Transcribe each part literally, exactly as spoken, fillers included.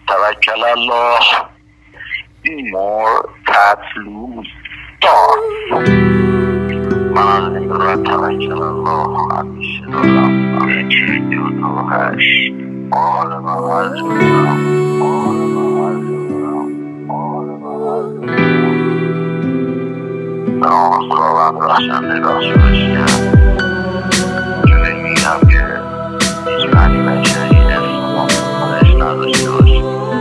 توکل الله مرتطلو دار. من از این را توکل الله همیشه دارم. یکی دو دو هشت آل من از دارم آل من از دارم آل من از دارم. نام خداوند رخشنده بخش بشیه که میگم که هیچ معنی بشری اسم خودش نداشته باشه.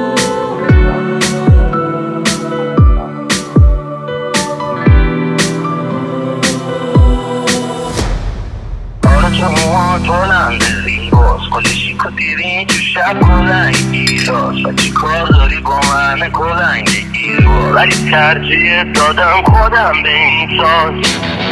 موها بلند زیباست کلشی کتیرین تو شب کلنگی راست و چی کار داری با من کلنگی رو ولی ترجیح دادم خودم به این ساز.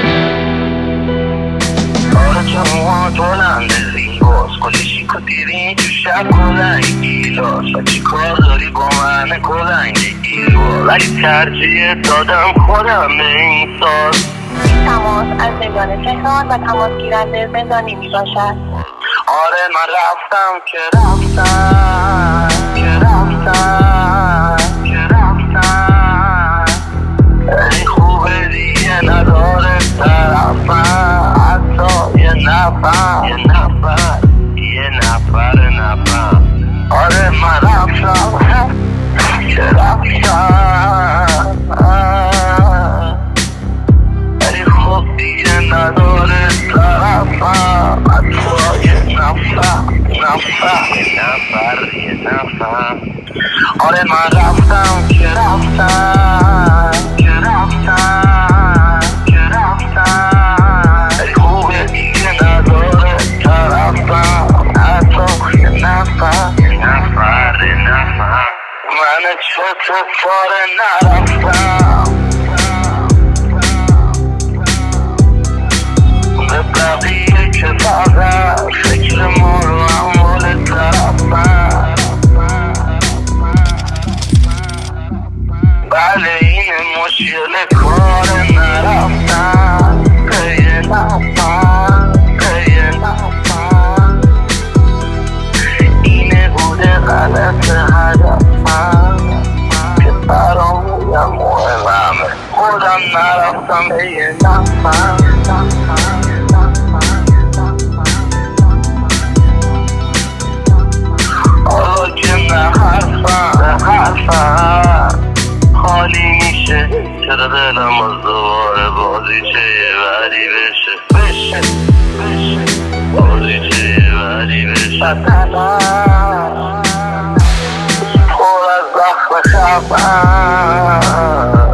آره که موها بلند زیباست کلشی کتیرین تو شب کلنگی راست و چی کار داری با من کلنگی رو ولی ترجیح دادم خودم به این ساز. تماس از زندان تهران و تماس گیرنده زندانی می باشد. آره من رفتم که رفتم که رفتم که رفتم ای خوبه دیگه نداره طرفم حتی یه نفر یه نفر یه نفر نفر. آره من رفتم که رفتم نداره طرفم حتی یه نفر نفر یه نفر یه نفر. آره من رفتم که رفتم که رفتم که رفتم ای خوبه دیگه نداره طرفم حتی یه نفر یه نفر یه نفر. من چطور نرفتم بقیه که فقط فکر ما رو اموال طرفم. بله این مشکل کار نرفتن پیه نفتن پیه نفتن اینه بوده غلط هدفم که برامویم مهمه خودم نرفتم پیه نفتن. حالا که نه حرفم نه حرفم خالی میشه چرا دلم از دوباره بازیچه یه وری بشه بشه بشه بازیچه یه وری بشه. بدنم پر از زخم خفم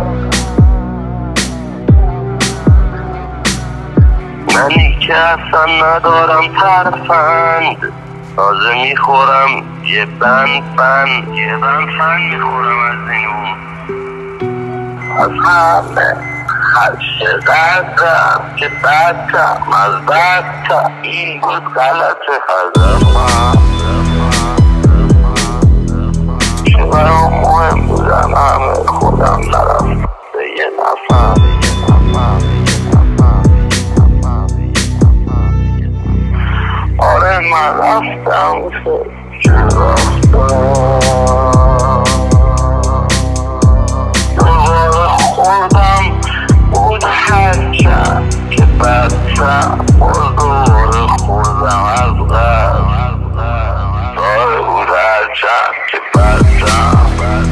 منی که اصلا ندارم ترفند تازه میخورم یه بند فن یه بند فن میخورم از اینو از همه هرچه قدرم که بدتم از بدتم این بود غلط هدفم که برام مهم بودم همه خودم نرفتم به یه نفر. آره من رفتم که رفتم دوباره خودم بود هرچند که بدتم دوباره خودم از غرب داره بود هرچند که بدتم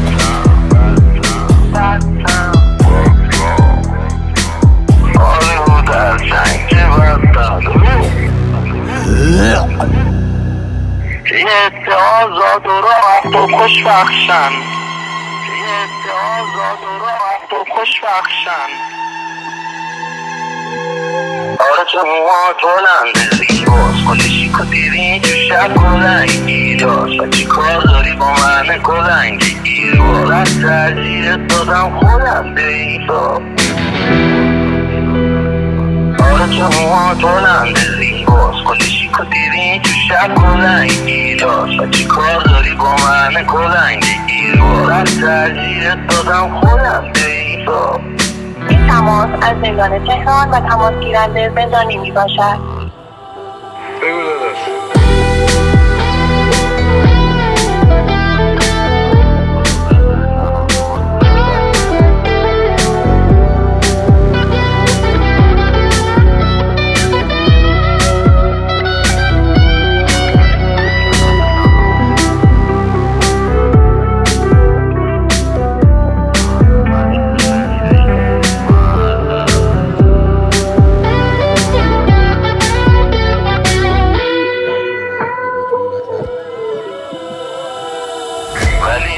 آره بود هرچند که بدتم که یه اتعازات و راحت و خوشبخشن که یه اتعازات و راحت و خوشبخشن. آره تو موها بلند زیباست کلشی کتیرین تو شب کلنگی راست و چی کار داری با من کلنگی رو رد ترجیح دادم خودم به این سا. آره تو موها بلند زیباست کلشی کتیرین تو شب کلنگی راست و چی کار داری با من کلنگی رو رد ترجیح دادم خودم به این سا. این تماس از زندان تهران و تماس گیرنده زندانی می باشد. بگو داداش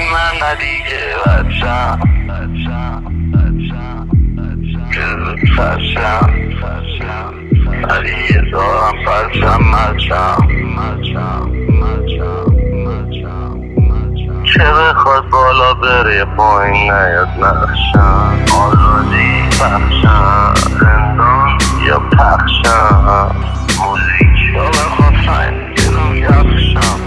من ندیگه بچم بچم بچم بچم که زود فرشم فرشم ندیگه دارم فرشم مچم مچم مچم مچم مچم که بخواد بالا بره پایین نیاد نقشم آزادی بخشم زندان یا پخشم موزیک یا بخواد فین گلوم یخشم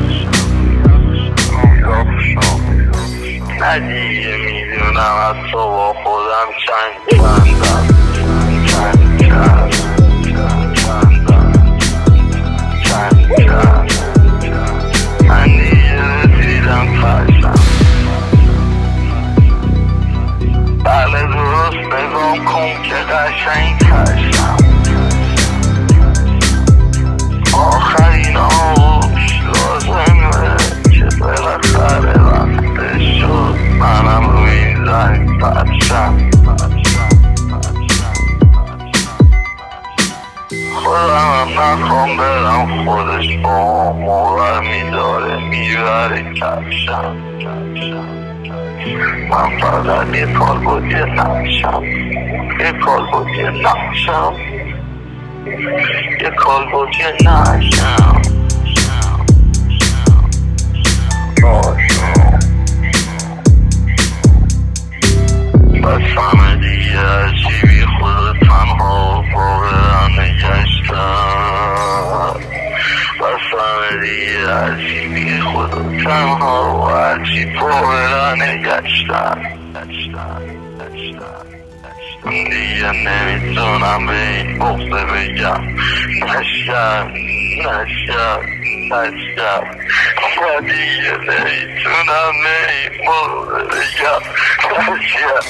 ندیگه میدونم از تو با خودم چند چندم چند چند چندم چند چند من دیگه رسیدم فرشم بله درست نگام کن که قشنگ ترشم آخرین آوش لازمه که بالاخره وقتش شد منم روی این زنگ پرشم خودم هم نخوام برم خودش با موقع میداره میبره کفشم من فقط یه کار بود یه نقشم یه کار بود یه نقشم یه کار بود یه نقشم بس همه دیگه هرچی بی خود تنها واقعا نگشتم بس همه دیگه هرچی بی خود تنها و هرچی واقعا نگشتم دیگه نمیتونم به این بغضه بگم نشم نشم نشم و دیگه نمیتونم به این بغضه بگم نشم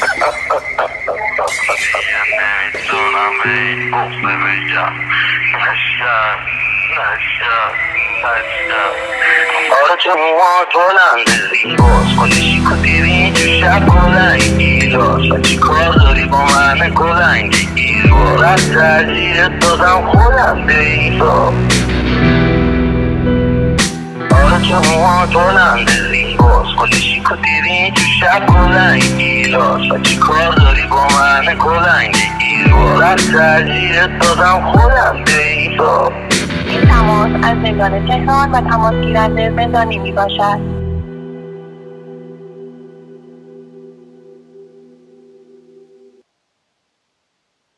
دیگه نمیتونم به این بغضه بگم نشم نشم نشم آره چه موها بلنده زیباست خودشی کدیری اینجا شب کلنگ گیلاس و چی کار داری با من کلنگ گیربار از ترجیح دادم خودم به این سا آره چه موها بلنده زیباست خودشی کدیری اینجا شب کلنگ گیلاس و چی کار داری با من کلنگ گیربار از ترجیح دادم خودم به این سا این تماس از زندان تهران و تماس گیرنده زندانی می باشد.